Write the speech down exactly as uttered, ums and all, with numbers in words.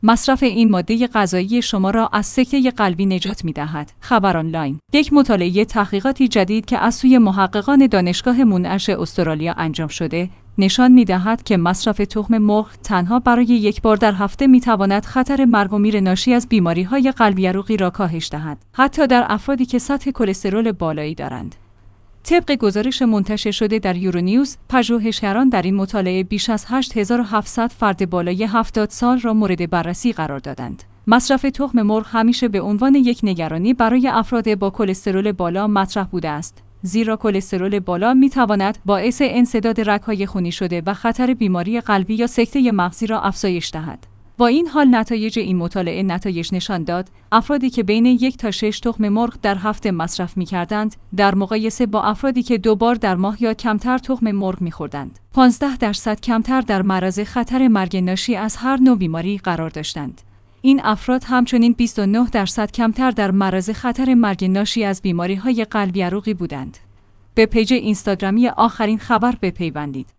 مصرف این ماده غذایی شما را از سکته قلبی نجات می‌دهد. خبر آنلاین. یک مطالعه تحقیقاتی جدید که از سوی محققان دانشگاه موناش استرالیا انجام شده، نشان می‌دهد که مصرف تخم مرغ تنها برای یک بار در هفته می‌تواند خطر مرگ و میر ناشی از بیماری‌های قلبی عروقی را کاهش دهد، حتی در افرادی که سطح کلسترول بالایی دارند. طبق گزارش منتشر شده در یورونیوز، پژوهشگران در این مطالعه بیش از هشت هزار و هفتصد فرد بالای هفتاد سال را مورد بررسی قرار دادند. مصرف تخم مرغ همیشه به عنوان یک نگرانی برای افراد با کلسترول بالا مطرح بوده است، زیرا کلسترول بالا می‌تواند باعث انسداد رگ‌های خونی شده و خطر بیماری قلبی یا سکته مغزی را افزایش دهد. با این حال نتایج این مطالعه نتایج نشان داد افرادی که بین یک تا شش تخم مرغ در هفته مصرف می‌کردند در مقایسه با افرادی که دو بار در ماه یا کمتر تخم مرغ می‌خوردند، پانزده درصد کمتر در معرض خطر مرگ ناشی از هر نوع بیماری قرار داشتند. این افراد همچنین بیست و نه درصد کمتر در معرض خطر مرگ ناشی از بیماری‌های قلبی عروقی بودند. به پیج اینستاگرامی آخرین خبر بپیوندید.